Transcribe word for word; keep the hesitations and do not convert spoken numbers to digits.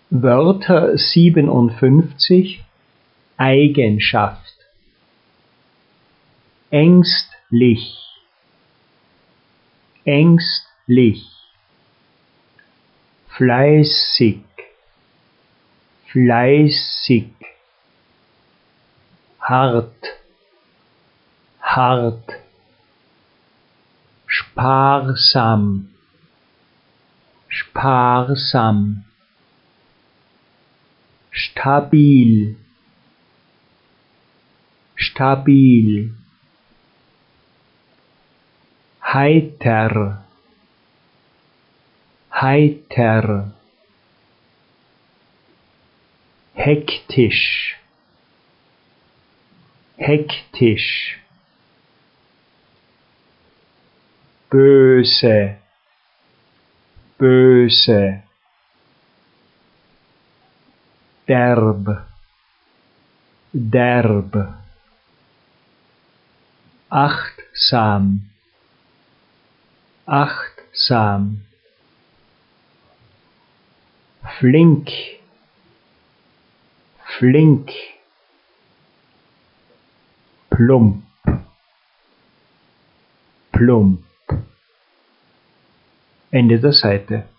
Wörter siebenundfünfzig. Eigenschaft. Ängstlich, ängstlich. Fleißig, fleißig. Hart, hart. Sparsam, sparsam. Stabil, stabil. Heiter, heiter. Hektisch, hektisch. Böse, böse. Derb, derb. Achtsam, achtsam. Flink, flink. Plump, plump. Ende der Seite.